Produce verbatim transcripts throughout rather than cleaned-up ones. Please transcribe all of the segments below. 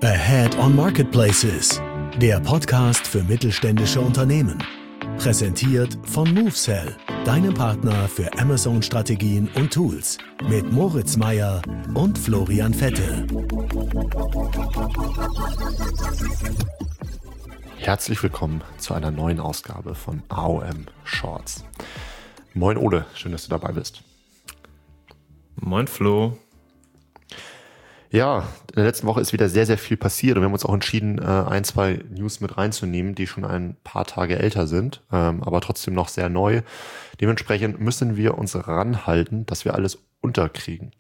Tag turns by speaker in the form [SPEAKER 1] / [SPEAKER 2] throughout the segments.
[SPEAKER 1] Ahead on Marketplaces, der Podcast für mittelständische Unternehmen. Präsentiert von MoveSell, deinem Partner für Amazon-Strategien und Tools. Mit Moritz Meyer und Florian Vettel.
[SPEAKER 2] Herzlich willkommen zu einer neuen Ausgabe von A O M Shorts. Moin Ole, schön, dass du dabei bist.
[SPEAKER 3] Moin Flo.
[SPEAKER 2] Ja, in der letzten Woche ist wieder sehr, sehr viel passiert und wir haben uns auch entschieden, ein, zwei News mit reinzunehmen, die schon ein paar Tage älter sind, aber trotzdem noch sehr neu. Dementsprechend müssen wir uns ranhalten, dass wir alles unterkriegen.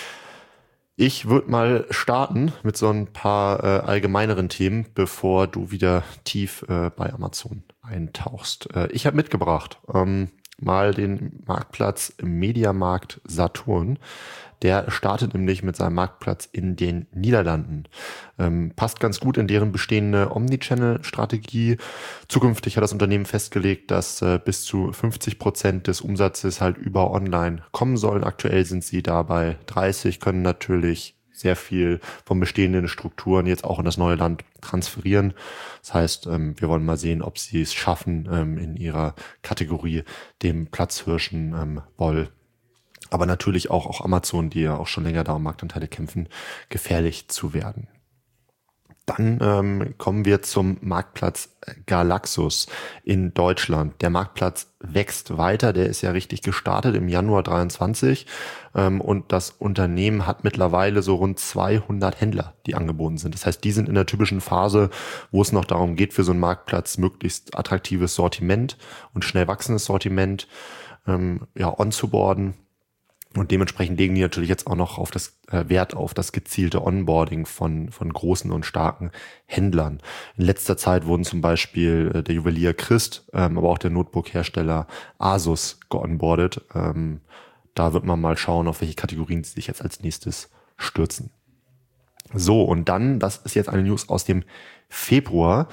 [SPEAKER 2] Ich würde mal starten mit so ein paar äh, allgemeineren Themen, bevor du wieder tief äh, bei Amazon eintauchst. Äh, ich habe mitgebracht ähm, mal den Marktplatz im Mediamarkt Saturn. Der startet nämlich mit seinem Marktplatz in den Niederlanden. Ähm, passt ganz gut in deren bestehende Omnichannel-Strategie. Zukünftig hat das Unternehmen festgelegt, dass äh, bis zu fünfzig Prozent des Umsatzes halt über online kommen sollen. Aktuell sind sie da bei dreißig, können natürlich sehr viel von bestehenden Strukturen jetzt auch in das neue Land transferieren. Das heißt, ähm, wir wollen mal sehen, ob sie es schaffen, ähm, in ihrer Kategorie dem Platzhirschen ähm, Woll, aber natürlich auch, auch Amazon, die ja auch schon länger da um Marktanteile kämpfen, gefährlich zu werden. Dann ähm, kommen wir zum Marktplatz Galaxus in Deutschland. Der Marktplatz wächst weiter, der ist ja richtig gestartet im Januar dreiundzwanzig ähm, und das Unternehmen hat mittlerweile so rund zweihundert Händler, die angeboten sind. Das heißt, die sind in der typischen Phase, wo es noch darum geht, für so einen Marktplatz möglichst attraktives Sortiment und schnell wachsendes Sortiment ähm, ja, onzuboarden. Und dementsprechend legen die natürlich jetzt auch noch auf das äh, Wert auf das gezielte Onboarding von von großen und starken Händlern. In letzter Zeit wurden zum Beispiel äh, der Juwelier Christ, ähm, aber auch der Notebook-Hersteller Asus geonboardet. Ähm, da wird man mal schauen, auf welche Kategorien sie sich jetzt als nächstes stürzen. So, und dann, das ist jetzt eine News aus dem Februar,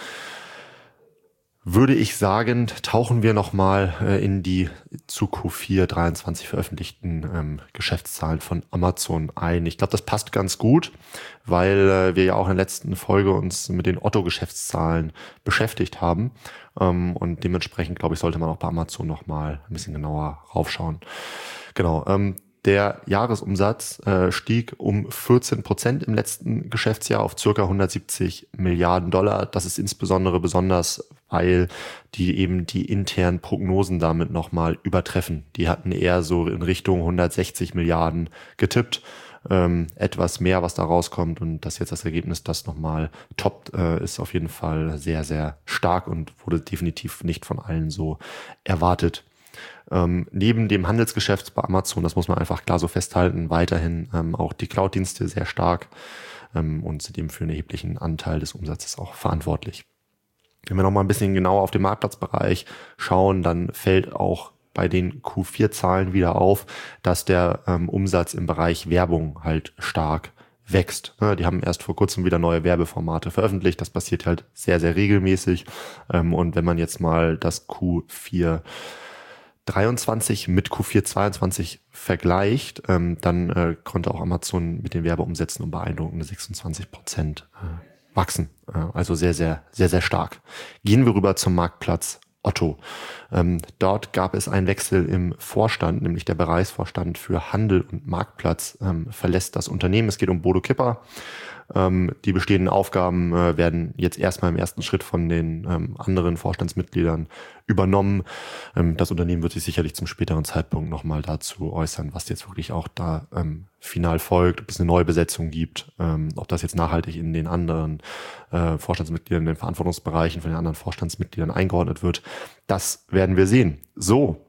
[SPEAKER 2] würde ich sagen, tauchen wir nochmal äh, in die zu Q vier dreiundzwanzig veröffentlichten ähm, Geschäftszahlen von Amazon ein. Ich glaube, das passt ganz gut, weil äh, wir ja auch in der letzten Folge uns mit den Otto-Geschäftszahlen beschäftigt haben. Ähm, und dementsprechend, glaube ich, sollte man auch bei Amazon nochmal ein bisschen genauer raufschauen. Genau, ähm, der Jahresumsatz äh, stieg um vierzehn Prozent im letzten Geschäftsjahr auf ca. hundertsiebzig Milliarden Dollar. Das ist insbesondere besonders, weil die eben die internen Prognosen damit nochmal übertreffen. Die hatten eher so in Richtung hundertsechzig Milliarden getippt. Ähm, etwas mehr, was da rauskommt, und das jetzt das Ergebnis, das nochmal toppt, äh, ist auf jeden Fall sehr, sehr stark und wurde definitiv nicht von allen so erwartet. Ähm, neben dem Handelsgeschäft bei Amazon, das muss man einfach klar so festhalten, weiterhin ähm, auch die Cloud-Dienste sehr stark ähm, und sind eben für einen erheblichen Anteil des Umsatzes auch verantwortlich. Wenn wir nochmal ein bisschen genauer auf den Marktplatzbereich schauen, dann fällt auch bei den Q vier Zahlen wieder auf, dass der ähm, Umsatz im Bereich Werbung halt stark wächst. Ja, die haben erst vor kurzem wieder neue Werbeformate veröffentlicht. Das passiert halt sehr, sehr regelmäßig. Ähm, und wenn man jetzt mal das Q vier dreiundzwanzig mit Q vier zweiundzwanzig vergleicht, ähm, dann äh, konnte auch Amazon mit den Werbeumsätzen um beeindruckende sechsundzwanzig Prozent äh, wachsen. Äh, also sehr, sehr, sehr, sehr stark. Gehen wir rüber zum Marktplatz Otto. Ähm, dort gab es einen Wechsel im Vorstand, nämlich der Bereichsvorstand für Handel und Marktplatz ähm, verlässt das Unternehmen. Es geht um Bodo Kipper. Ähm, die bestehenden Aufgaben äh, werden jetzt erstmal im ersten Schritt von den ähm, anderen Vorstandsmitgliedern übernommen. Ähm, das Unternehmen wird sich sicherlich zum späteren Zeitpunkt nochmal dazu äußern, was jetzt wirklich auch da ähm, final folgt, ob es eine neue Besetzung gibt, ähm, ob das jetzt nachhaltig in den anderen äh, Vorstandsmitgliedern, in den Verantwortungsbereichen von den anderen Vorstandsmitgliedern eingeordnet wird. Das werden wir sehen. So,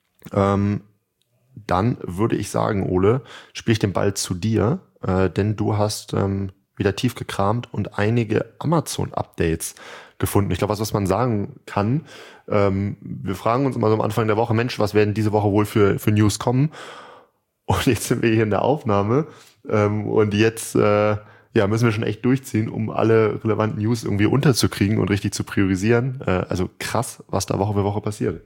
[SPEAKER 2] ähm, dann würde ich sagen, Ole, spiele ich den Ball zu dir, äh, denn du hast ähm, wieder tief gekramt und einige Amazon-Updates gefunden. Ich glaube, was, was man sagen kann, ähm, wir fragen uns immer so am Anfang der Woche, Mensch, was werden diese Woche wohl für, für News kommen? Und jetzt sind wir hier in der Aufnahme ähm, und jetzt äh, ja, müssen wir schon echt durchziehen, um alle relevanten News irgendwie unterzukriegen und richtig zu priorisieren. Äh, also krass, was da Woche für Woche passiert.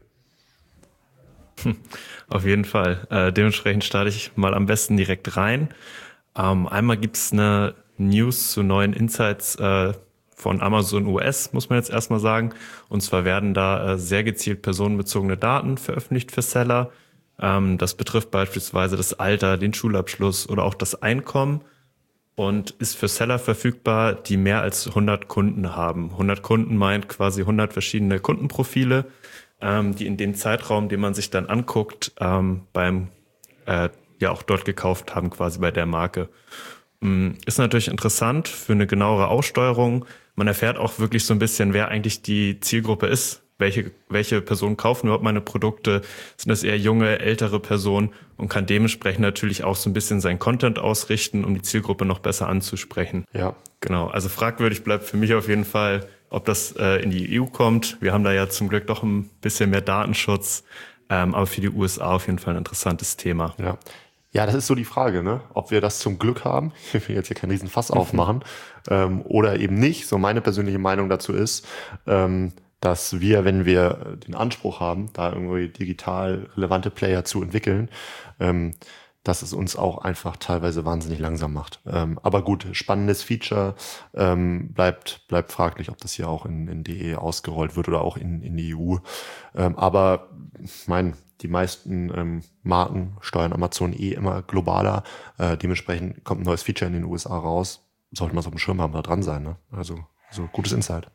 [SPEAKER 3] Hm, auf jeden Fall. Äh, dementsprechend starte ich mal am besten direkt rein. Ähm, einmal gibt es eine News zu neuen Insights äh, von Amazon U S, muss man jetzt erstmal sagen. Und zwar werden da äh, sehr gezielt personenbezogene Daten veröffentlicht für Seller. Ähm, das betrifft beispielsweise das Alter, den Schulabschluss oder auch das Einkommen und ist für Seller verfügbar, die mehr als hundert Kunden haben. hundert Kunden meint quasi hundert verschiedene Kundenprofile, ähm, die in dem Zeitraum, den man sich dann anguckt, ähm, beim äh, ja auch dort gekauft haben, quasi bei der Marke. Ist natürlich interessant für eine genauere Aussteuerung. Man erfährt auch wirklich so ein bisschen, wer eigentlich die Zielgruppe ist. Welche, welche Personen kaufen überhaupt meine Produkte? Sind das eher junge, ältere Personen? Und kann dementsprechend natürlich auch so ein bisschen sein Content ausrichten, um die Zielgruppe noch besser anzusprechen.
[SPEAKER 2] Ja.
[SPEAKER 3] Genau. Also fragwürdig bleibt für mich auf jeden Fall, ob das äh, in die E U kommt. Wir haben da ja zum Glück doch ein bisschen mehr Datenschutz. Ähm, aber für die U S A auf jeden Fall ein interessantes Thema.
[SPEAKER 2] Ja. Ja, das ist so die Frage, ne? Ob wir das zum Glück haben, ich will jetzt hier keinen riesen Fass aufmachen, ähm, oder eben nicht. So meine persönliche Meinung dazu ist, ähm, dass wir, wenn wir den Anspruch haben, da irgendwie digital relevante Player zu entwickeln, ähm, dass es uns auch einfach teilweise wahnsinnig langsam macht. Ähm, aber gut, spannendes Feature, ähm, bleibt bleibt fraglich, ob das hier auch in, in D E ausgerollt wird oder auch in, in die E U. Ähm, aber ich meine, die meisten ähm, Marken steuern Amazon eh immer globaler. Äh, dementsprechend kommt ein neues Feature in den U S A raus. Sollte man es auf dem Schirm haben, da dran sein. Ne? Also so gutes Insight.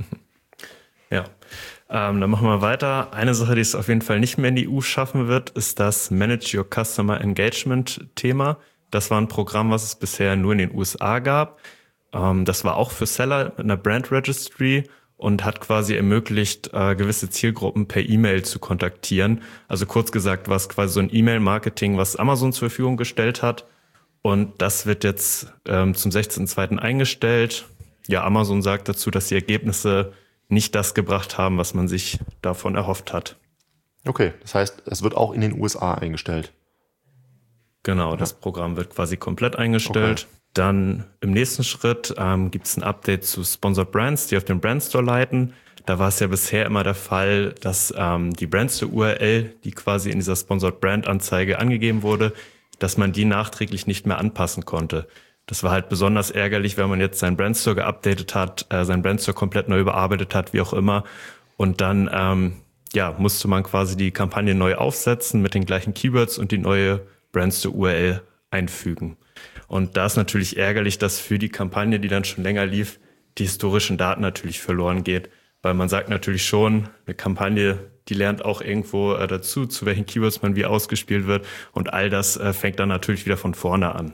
[SPEAKER 3] Ja, ähm, dann machen wir weiter. Eine Sache, die es auf jeden Fall nicht mehr in die E U schaffen wird, ist das Manage Your Customer Engagement Thema. Das war ein Programm, was es bisher nur in den U S A gab. Ähm, das war auch für Seller mit einer Brand Registry und hat quasi ermöglicht, äh, gewisse Zielgruppen per E-Mail zu kontaktieren. Also kurz gesagt, war es quasi so ein E-Mail-Marketing, was Amazon zur Verfügung gestellt hat. Und das wird jetzt ähm, zum sechzehnten zweiten eingestellt. Ja, Amazon sagt dazu, dass die Ergebnisse nicht das gebracht haben, was man sich davon erhofft hat.
[SPEAKER 2] Okay, das heißt, es wird auch in den U S A eingestellt.
[SPEAKER 3] Genau, das Programm wird quasi komplett eingestellt.
[SPEAKER 2] Okay.
[SPEAKER 3] Dann im nächsten Schritt ähm, gibt es ein Update zu Sponsored Brands, die auf den Brandstore leiten. Da war es ja bisher immer der Fall, dass ähm, die Brandstore-U R L, die quasi in dieser Sponsored Brand-Anzeige angegeben wurde, dass man die nachträglich nicht mehr anpassen konnte. Das war halt besonders ärgerlich, wenn man jetzt seinen Brandstore geupdatet hat, äh, seinen Brandstore komplett neu überarbeitet hat, wie auch immer. Und dann ähm, ja musste man quasi die Kampagne neu aufsetzen mit den gleichen Keywords und die neue Brandstore-U R L einfügen. Und da ist natürlich ärgerlich, dass für die Kampagne, die dann schon länger lief, die historischen Daten natürlich verloren geht. Weil man sagt natürlich schon, eine Kampagne, die lernt auch irgendwo äh, dazu, zu welchen Keywords man wie ausgespielt wird. Und all das äh, fängt dann natürlich wieder von vorne an.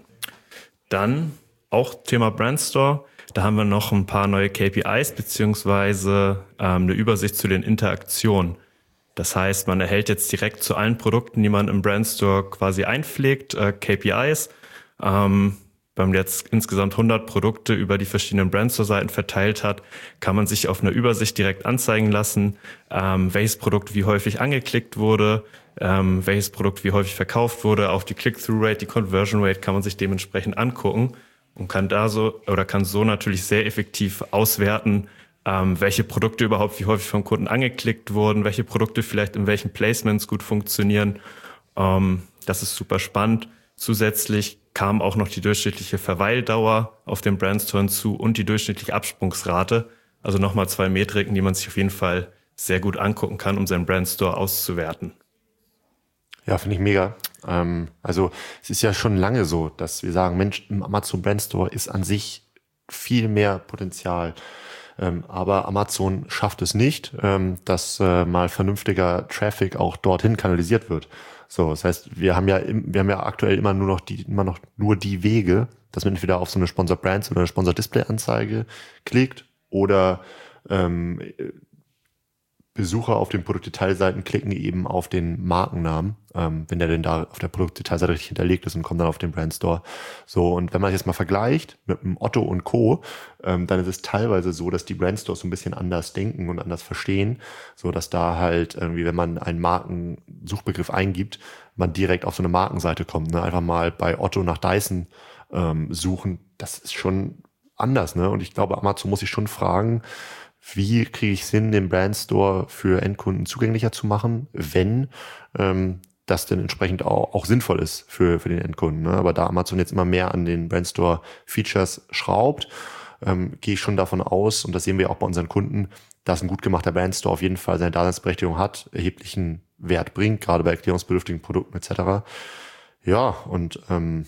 [SPEAKER 3] Dann auch Thema Brandstore. Da haben wir noch ein paar neue K P Is beziehungsweise ähm, eine Übersicht zu den Interaktionen. Das heißt, man erhält jetzt direkt zu allen Produkten, die man im Brandstore quasi einpflegt, äh, K P Is. Ähm, wenn man jetzt insgesamt hundert Produkte über die verschiedenen Brandstore-Seiten verteilt hat, kann man sich auf einer Übersicht direkt anzeigen lassen, ähm, welches Produkt wie häufig angeklickt wurde, ähm, welches Produkt wie häufig verkauft wurde, auch die Click-Through-Rate, die Conversion-Rate kann man sich dementsprechend angucken und kann da so oder kann so natürlich sehr effektiv auswerten, ähm, welche Produkte überhaupt wie häufig vom Kunden angeklickt wurden, welche Produkte vielleicht in welchen Placements gut funktionieren. Ähm, das ist super spannend. Zusätzlich kam auch noch die durchschnittliche Verweildauer auf dem Brandstore hinzu und die durchschnittliche Absprungsrate. Also nochmal zwei Metriken, die man sich auf jeden Fall sehr gut angucken kann, um seinen Brandstore auszuwerten.
[SPEAKER 2] Ja, finde ich mega. Ähm, also es ist ja schon lange so, dass wir sagen, Mensch, im Amazon Brandstore ist an sich viel mehr Potenzial. Ähm, aber Amazon schafft es nicht, ähm, dass äh, mal vernünftiger Traffic auch dorthin kanalisiert wird. So, das heißt, wir haben ja im, wir haben ja aktuell immer nur noch die immer noch nur die Wege, dass man entweder auf so eine Sponsor Brands oder eine Sponsor Display Anzeige klickt oder ähm, Besucher auf den Produktdetailseiten klicken eben auf den Markennamen, ähm, wenn der denn da auf der Produktdetailseite richtig hinterlegt ist und kommt dann auf den Brandstore. So, und wenn man das jetzt mal vergleicht mit dem Otto und Co., ähm, dann ist es teilweise so, dass die Brandstores so ein bisschen anders denken und anders verstehen, so dass da halt irgendwie, wenn man einen Markensuchbegriff eingibt, man direkt auf so eine Markenseite kommt. Ne? Einfach mal bei Otto nach Dyson ähm, suchen, das ist schon anders. Ne? Und ich glaube, Amazon muss sich schon fragen, wie kriege ich es hin, den Brandstore für Endkunden zugänglicher zu machen, wenn ähm, das denn entsprechend auch, auch sinnvoll ist für, für den Endkunden. Ne? Aber da Amazon jetzt immer mehr an den Brandstore-Features schraubt, ähm, gehe ich schon davon aus, und das sehen wir auch bei unseren Kunden, dass ein gut gemachter Brandstore auf jeden Fall seine Daseinsberechtigung hat, erheblichen Wert bringt, gerade bei erklärungsbedürftigen Produkten et cetera. Ja, und ähm,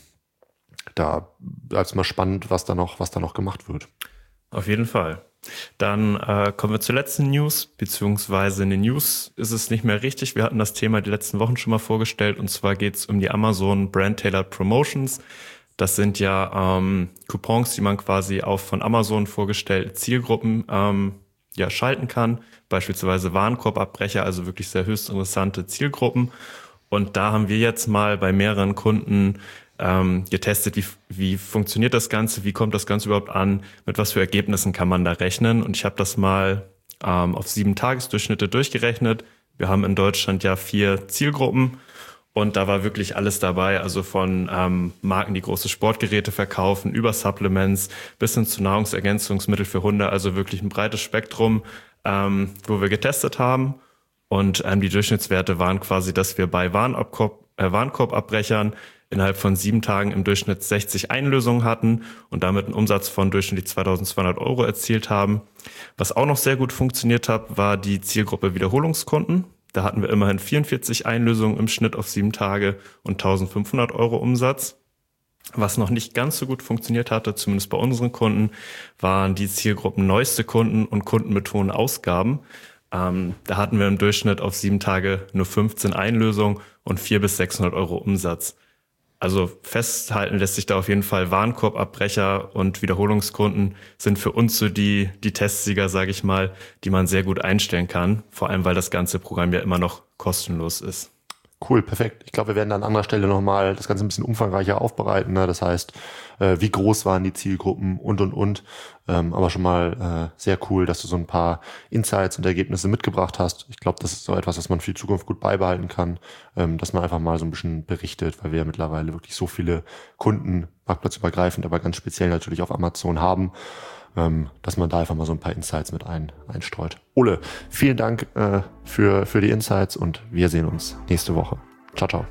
[SPEAKER 2] da bleibt es mal spannend, was da noch, was da noch gemacht wird.
[SPEAKER 3] Auf jeden Fall. Dann äh, kommen wir zur letzten News, beziehungsweise in den News ist es nicht mehr richtig. Wir hatten das Thema die letzten Wochen schon mal vorgestellt, und zwar geht es um die Amazon Brand Tailored Promotions. Das sind ja ähm, Coupons, die man quasi auf von Amazon vorgestellte Zielgruppen ähm, ja schalten kann, beispielsweise Warenkorbabbrecher, also wirklich sehr höchst interessante Zielgruppen. Und da haben wir jetzt mal bei mehreren Kunden ähm, getestet, wie, wie funktioniert das Ganze, wie kommt das Ganze überhaupt an, mit was für Ergebnissen kann man da rechnen. Und ich habe das mal ähm, auf sieben Tagesdurchschnitte durchgerechnet. Wir haben in Deutschland ja vier Zielgruppen und da war wirklich alles dabei, also von ähm, Marken, die große Sportgeräte verkaufen, über Supplements bis hin zu Nahrungsergänzungsmittel für Hunde, also wirklich ein breites Spektrum, ähm, wo wir getestet haben. Und ähm, die Durchschnittswerte waren quasi, dass wir bei Warenkorb, äh, Warenkorbabbrechern innerhalb von sieben Tagen im Durchschnitt sechzig Einlösungen hatten und damit einen Umsatz von durchschnittlich zweitausendzweihundert Euro erzielt haben. Was auch noch sehr gut funktioniert hat, war die Zielgruppe Wiederholungskunden. Da hatten wir immerhin vierundvierzig Einlösungen im Schnitt auf sieben Tage und eintausendfünfhundert Euro Umsatz. Was noch nicht ganz so gut funktioniert hatte, zumindest bei unseren Kunden, waren die Zielgruppen neueste Kunden und Kunden mit hohen Ausgaben. Ähm, da hatten wir im Durchschnitt auf sieben Tage nur fünfzehn Einlösungen und vierhundert bis sechshundert Euro Umsatz. Also festhalten lässt sich da auf jeden Fall, Warenkorbabbrecher und Wiederholungskunden sind für uns so die, die Testsieger, sage ich mal, die man sehr gut einstellen kann. Vor allem, weil das ganze Programm ja immer noch kostenlos ist.
[SPEAKER 2] Cool, perfekt. Ich glaube, wir werden an anderer Stelle nochmal das Ganze ein bisschen umfangreicher aufbereiten. Ne? Das heißt, äh, wie groß waren die Zielgruppen und, und, und. Ähm, aber schon mal äh, sehr cool, dass du so ein paar Insights und Ergebnisse mitgebracht hast. Ich glaube, das ist so etwas, was man für die Zukunft gut beibehalten kann, ähm, dass man einfach mal so ein bisschen berichtet, weil wir ja mittlerweile wirklich so viele Kunden, marktplatzübergreifend, aber ganz speziell natürlich auf Amazon haben, ähm, dass man da einfach mal so ein paar Insights mit ein, einstreut. Ole, vielen Dank äh, für, für die Insights und wir sehen uns nächste Woche. Ciao, ciao.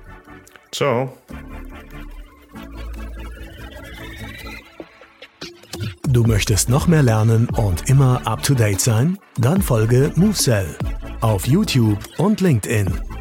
[SPEAKER 3] Ciao.
[SPEAKER 1] Du möchtest noch mehr lernen und immer up to date sein? Dann folge MoveSell auf YouTube und LinkedIn.